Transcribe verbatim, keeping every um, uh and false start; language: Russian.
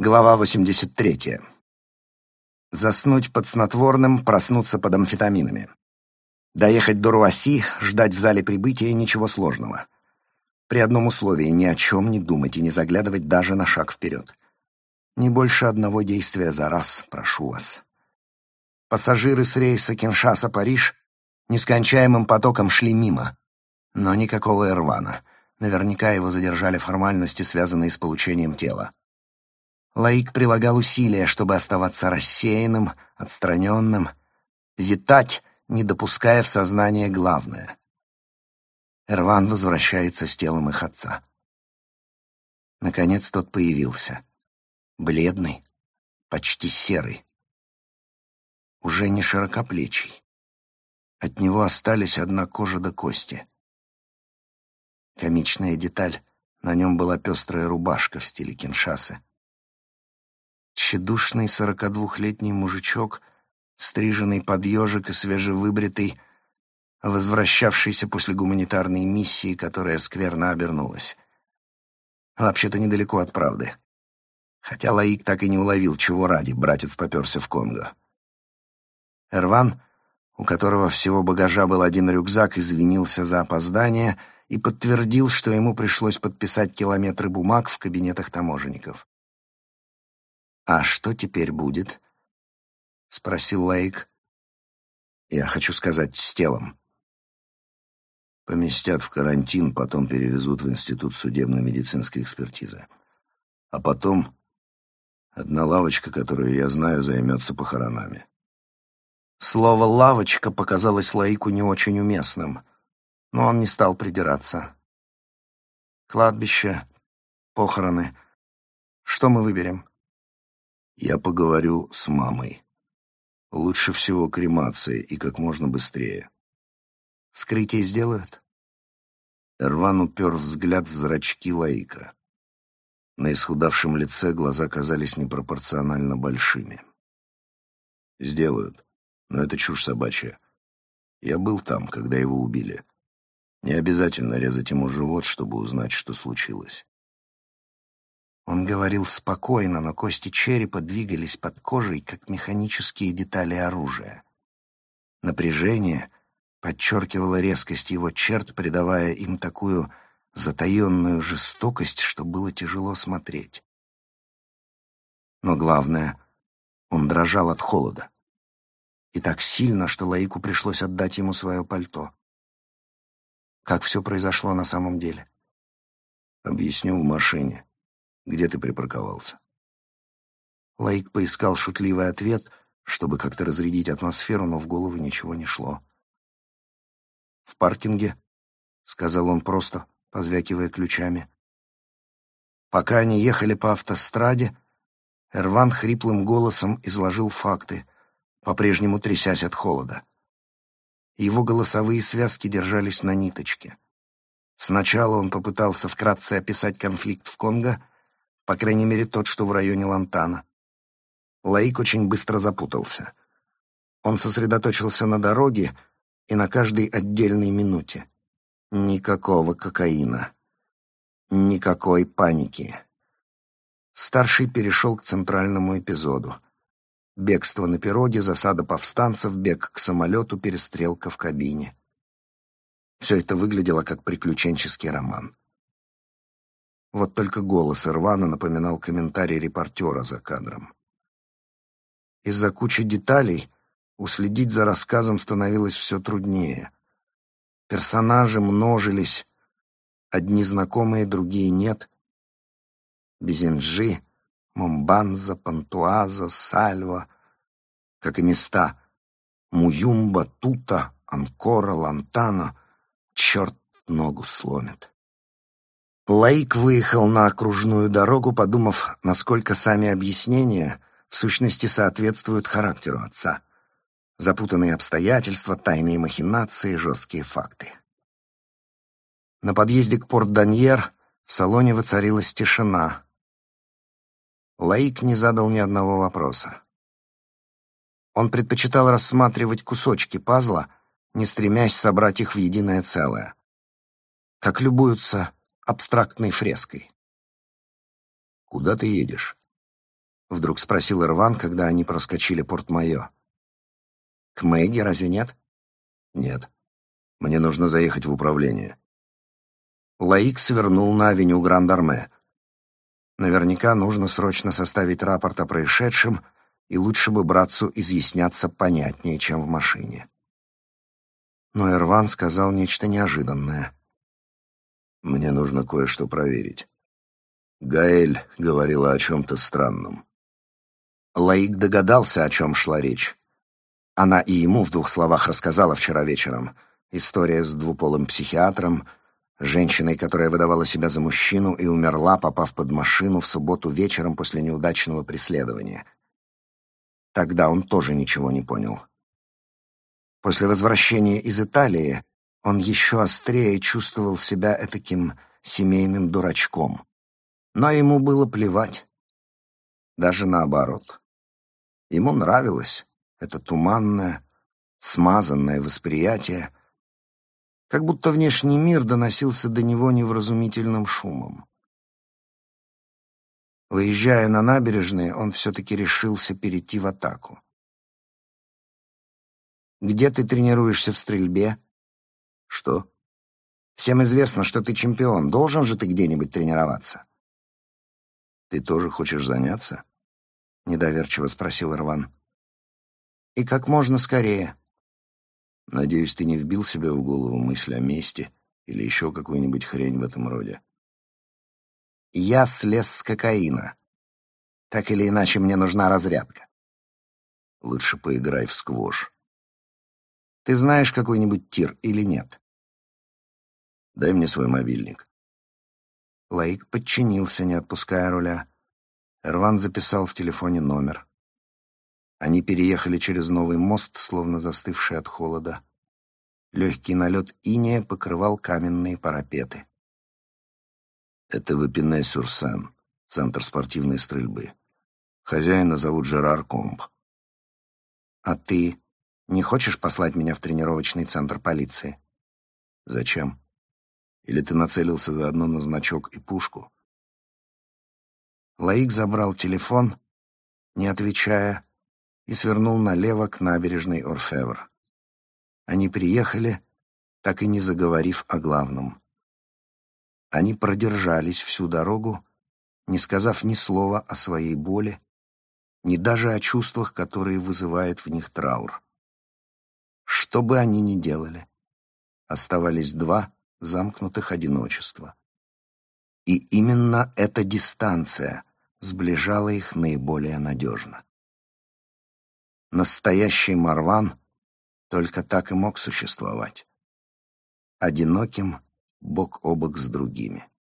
Глава восемьдесят третья. Заснуть под снотворным, проснуться под амфетаминами. Доехать до Руасси, ждать в зале прибытия — ничего сложного. При одном условии — ни о чем не думать и не заглядывать даже на шаг вперед. Не больше одного действия за раз, прошу вас. Пассажиры с рейса Киншаса-Париж нескончаемым потоком шли мимо, но никакого Эрвана. Наверняка его задержали формальности, связанные с получением тела. Лаик прилагал усилия, чтобы оставаться рассеянным, отстраненным, витать, не допуская в сознание главное. Эрван возвращается с телом их отца. Наконец тот появился. Бледный, почти серый. Уже не широкоплечий. От него остались одна кожа до кости. Комичная деталь — на нем была пестрая рубашка в стиле Киншасы. Тщедушный сорокадвухлетний мужичок, стриженный под ежик и свежевыбритый, возвращавшийся после гуманитарной миссии, которая скверно обернулась. Вообще-то недалеко от правды. Хотя Лаик так и не уловил, чего ради братец попёрся в Конго. Эрван, у которого всего багажа был один рюкзак, извинился за опоздание и подтвердил, что ему пришлось подписать километры бумаг в кабинетах таможенников. «А что теперь будет?» — спросил Лаик. «Я хочу сказать, с телом». Поместят в карантин, потом перевезут в Институт судебно-медицинской экспертизы. А потом одна лавочка, которую я знаю, займется похоронами. Слово «лавочка» показалось Лаику не очень уместным, но он не стал придираться. Кладбище, похороны. Что мы выберем? Я поговорю с мамой. Лучше всего кремация и как можно быстрее. Вскрытие сделают? Эрван упер взгляд в зрачки Лаика. На исхудавшем лице глаза казались непропорционально большими. Сделают, но это чушь собачья. Я был там, когда его убили. Не обязательно резать ему живот, чтобы узнать, что случилось. Он говорил спокойно, но кости черепа двигались под кожей, как механические детали оружия. Напряжение подчеркивало резкость его черт, придавая им такую затаенную жестокость, что было тяжело смотреть. Но главное, он дрожал от холода. И так сильно, что Лаику пришлось отдать ему свое пальто. Как все произошло на самом деле? Объясню в машине. Где ты припарковался? Лаик поискал шутливый ответ, чтобы как-то разрядить атмосферу, но в голову ничего не шло. «В паркинге», — сказал он просто, позвякивая ключами. Пока они ехали по автостраде, Эрван хриплым голосом изложил факты, по-прежнему трясясь от холода. Его голосовые связки держались на ниточке. Сначала он попытался вкратце описать конфликт в Конго, по крайней мере тот, что в районе Лантана. Лаик очень быстро запутался. Он сосредоточился на дороге и на каждой отдельной минуте. Никакого кокаина. Никакой паники. Старший перешел к центральному эпизоду. Бегство на пироге, засада повстанцев, бег к самолету, перестрелка в кабине. Все это выглядело как приключенческий роман. Вот только голос Эрвана напоминал комментарий репортера за кадром. Из-за кучи деталей уследить за рассказом становилось все труднее. Персонажи множились, одни знакомые, другие нет. Безинджи, Момбанза, Пантуазо, Сальва, как и места Муюмба, Тута, Анкора, Лантана. Черт ногу сломит. Лаик выехал на окружную дорогу, подумав, насколько сами объяснения в сущности соответствуют характеру отца. Запутанные обстоятельства, тайные махинации, жесткие факты. На подъезде к Порт-Даньер в салоне воцарилась тишина. Лаик не задал ни одного вопроса. Он предпочитал рассматривать кусочки пазла, не стремясь собрать их в единое целое. Как любуются абстрактной фреской. «Куда ты едешь?» Вдруг спросил Ирван, когда они проскочили Порт-Майо. «К Мэгги разве нет?» «Нет. Мне нужно заехать в управление». Лаик свернул на авеню Гранд-Арме. Наверняка нужно срочно составить рапорт о происшедшем, и лучше бы братцу изъясняться понятнее, чем в машине. Но Ирван сказал нечто неожиданное. «Мне нужно кое-что проверить. Гаэль говорила о чем-то странном». Лаик догадался, о чем шла речь. Она и ему в двух словах рассказала вчера вечером. История с двуполым психиатром, женщиной, которая выдавала себя за мужчину и умерла, попав под машину в субботу вечером после неудачного преследования. Тогда он тоже ничего не понял. После возвращения из Италии он еще острее чувствовал себя этаким семейным дурачком. Но ему было плевать. Даже наоборот. Ему нравилось это туманное, смазанное восприятие, как будто внешний мир доносился до него невразумительным шумом. Выезжая на набережные, он все-таки решился перейти в атаку. «Где ты тренируешься в стрельбе?» «Что?» «Всем известно, что ты чемпион. Должен же ты где-нибудь тренироваться?» «Ты тоже хочешь заняться?» — недоверчиво спросил Ирван. «И как можно скорее». «Надеюсь, ты не вбил себе в голову мысль о мести или еще какую-нибудь хрень в этом роде?» «Я слез с кокаина. Так или иначе, мне нужна разрядка». «Лучше поиграй в сквош». «Ты знаешь какой-нибудь тир или нет?» «Дай мне свой мобильник». Лаик подчинился, не отпуская руля. Ирван записал в телефоне номер. Они переехали через новый мост, словно застывший от холода. Легкий налет инея покрывал каменные парапеты. «Это в Эпиней-сюр-Сен, центр спортивной стрельбы. Хозяина зовут Жерар Комп». «А ты не хочешь послать меня в тренировочный центр полиции?» «Зачем? Или ты нацелился заодно на значок и пушку?» Лаик забрал телефон, не отвечая, и свернул налево к набережной Орфевр. Они приехали, так и не заговорив о главном. Они продержались всю дорогу, не сказав ни слова о своей боли, ни даже о чувствах, которые вызывает в них траур. Что бы они ни делали, оставались два замкнутых одиночества. И именно эта дистанция сближала их наиболее надежно. Настоящий Марван только так и мог существовать. Одиноким, бок о бок с другими.